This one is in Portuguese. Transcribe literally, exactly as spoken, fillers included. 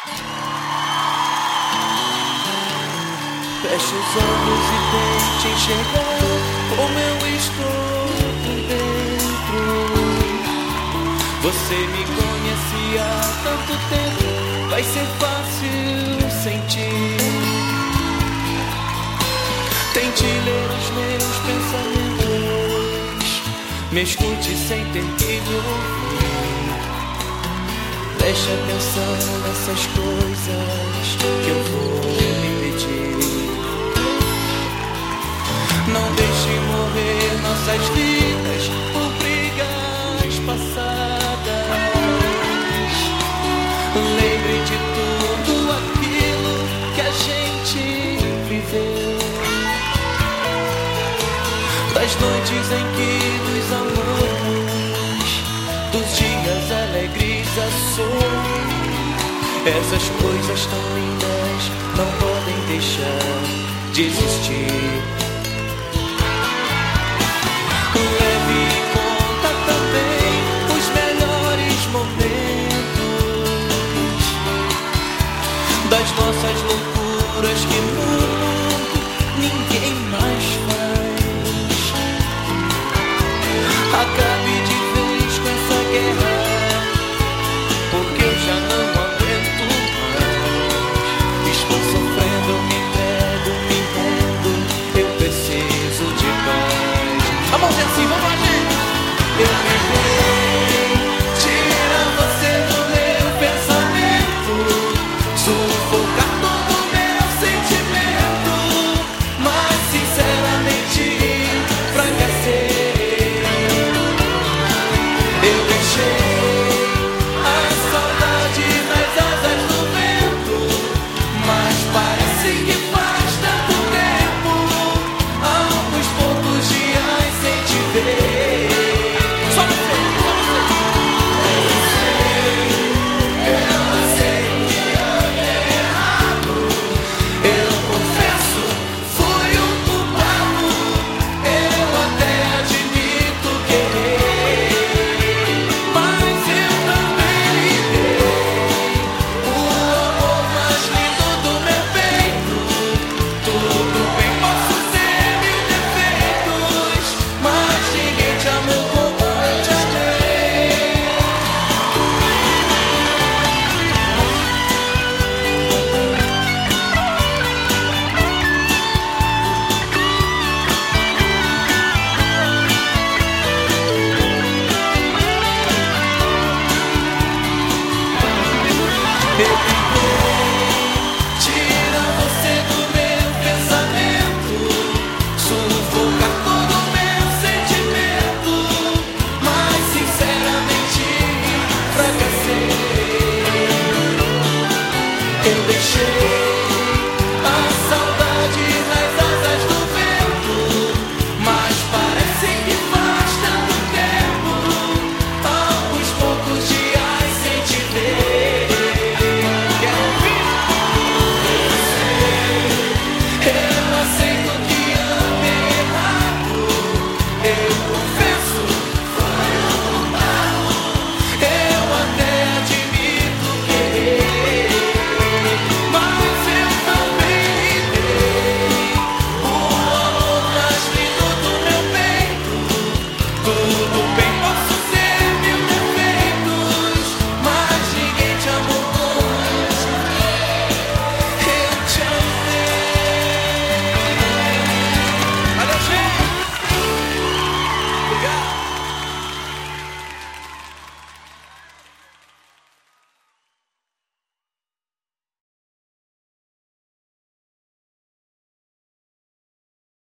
Feche os olhos e tente enxergar como eu estou por dentro. Você me conhece há tanto tempo, vai ser fácil sentir. Tente ler os meus pensamentos, me escute sem ter que me ouvir. Preste atenção nessas coisas que eu vou lhe pedir. Não deixe morrer nossas vidas por brigas passadas. Lembre de tudo aquilo que a gente viveu, das noites em que nos amamos, dos dias alegres a sorrir. Essas coisas tão lindas não podem deixar de existir. Leve em conta também os melhores momentos das nossas loucuras que no mundo ninguém mais faz. Acabe de vez com essa guerra, porque eu já não aguento mais. Estou sofrendo, eu me entrego, me rendo, eu preciso de paz. Vamos assim, vamos lá, gente! Eu tentei tirar você do meu pensamento, sufocar todo o meu sentimento, mas sinceramente fracassei. Eu deixei a saudade nas asas do vento, mas parece que faz tanto tempo, alguns poucos dias sem te ver. Só você, só você. Eu sei, eu sei que eu dei errado. Eu confesso, fui o culpado. Eu até admito que errei, mas eu também lhe dei o amor mais lindo do meu peito. Tudo bem, posso ter mil defeitos, mas ninguém te amou como eu te amei. Eu